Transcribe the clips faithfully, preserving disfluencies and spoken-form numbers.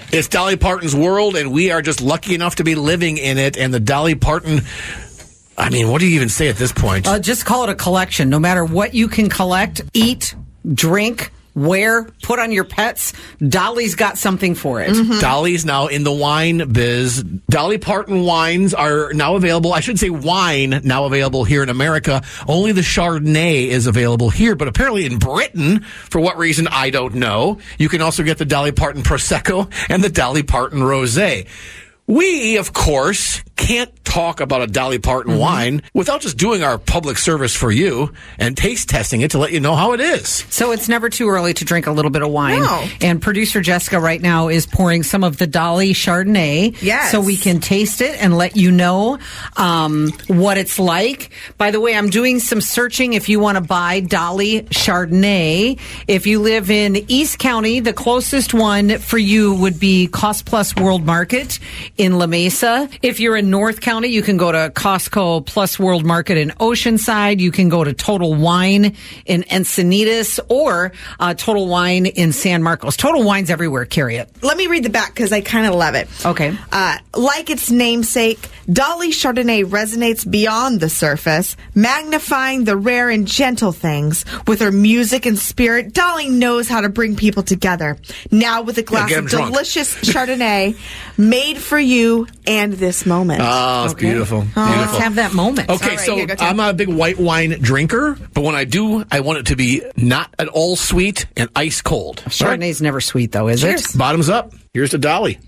It's Dolly Parton's world, and we are just lucky enough to be living in it. And the Dolly Parton, I mean, what do you even say at this point? Uh, just call it a collection. No matter what you can collect, eat, drink, wear, put on your pets, Dolly's got something for it. Mm-hmm. Dolly's now in the wine biz. Dolly Parton wines are now available. I should say wine now available here in America. Only the Chardonnay is available here, but apparently in Britain, for what reason, I don't know. You can also get the Dolly Parton Prosecco and the Dolly Parton Rosé. We, of course, can't talk about a Dolly Parton mm-hmm. wine without just doing our public service for you and taste testing it to let you know how it is. So it's never too early to drink a little bit of wine. No. And producer Jessica right now is pouring some of the Dolly Chardonnay. Yes. So we can taste it and let you know um, what it's like. By the way, I'm doing some searching if you want to buy Dolly Chardonnay. If you live in East County, the closest one for you would be Cost Plus World Market in La Mesa. If you're in North County, you can go to Costco Plus World Market in Oceanside. You can go to Total Wine in Encinitas or uh, Total Wine in San Marcos. Total Wine's everywhere. Carry it. Let me read the back because I kind of love it. Okay. Uh, like its namesake, Dolly Chardonnay resonates beyond the surface, magnifying the rare and gentle things. With her music and spirit, Dolly knows how to bring people together. Now with a glass Yeah, get 'em of drunk. delicious Chardonnay made for you and this moment. Oh, it's Okay. beautiful. Oh, beautiful. let's have that moment. Okay, All right, so here, go, Tim. I'm not a big white wine drinker, but when I do, I want it to be not at all sweet and ice cold. Chardonnay's never sweet, though, is Cheers. it? Bottoms up. Here's to Dolly.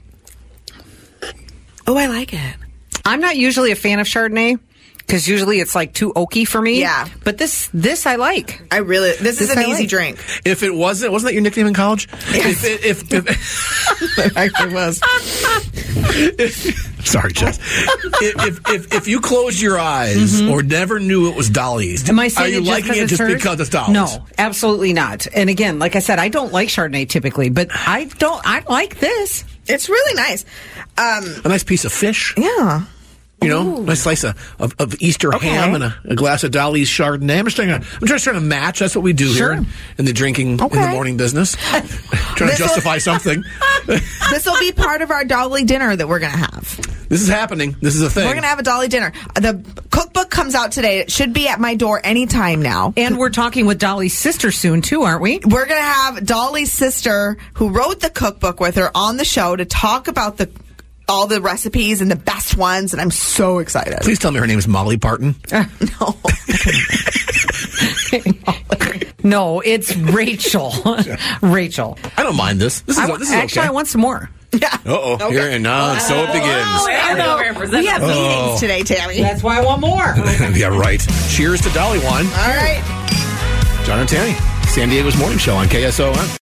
Oh, I like it. I'm not usually a fan of Chardonnay because usually it's like too oaky for me. Yeah. But this, this I like. I really, this is This an I easy like. drink. If it wasn't, wasn't that your nickname in college? If, it, if, if It actually was. sorry, Jess. if, if if if you closed your eyes or never knew it was Dolly's, Am I are saying you it just liking 'cause it it's just hers? because it's Dolly's? No, absolutely not. And again, like I said, I don't like Chardonnay typically, but I don't. I like this. It's really nice. Um, A nice piece of fish. yeah. You know, a nice slice of, of, of Easter Okay. ham and a, a glass of Dolly's Chardonnay. I'm just trying to, I'm just trying to match. That's what we do Sure. here in, in the drinking in the Okay. morning business. trying to This'll- justify something. This will be part of our Dolly dinner that we're going to have. This is happening. This is a thing. We're going to have a Dolly dinner. The cookbook comes out today. It should be at my door anytime now. And we're talking with Dolly's sister soon too, aren't we? We're going to have Dolly's sister, who wrote the cookbook with her, on the show to talk about the all the recipes and the best ones, and I'm so excited. Please tell me her name is Molly Parton. No. No, it's Rachel. Rachel. I don't mind this. This is, I, this is actually, okay. I want some more. Yeah. Uh-oh. Okay. Here and now, and so it begins. I know. We have meetings today, Tammy. That's why I want more. Yeah, right. Cheers to Dolly wine. All right. John and Tammy, San Diego's morning show on K S O N.